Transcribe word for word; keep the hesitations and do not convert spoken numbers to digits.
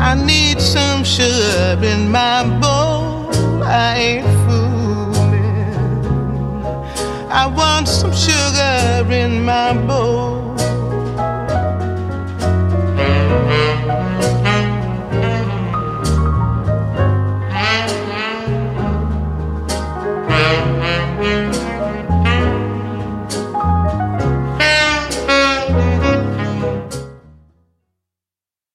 I need some sugar in my bowl. I ain't fooling. I want some sugar in my bowl.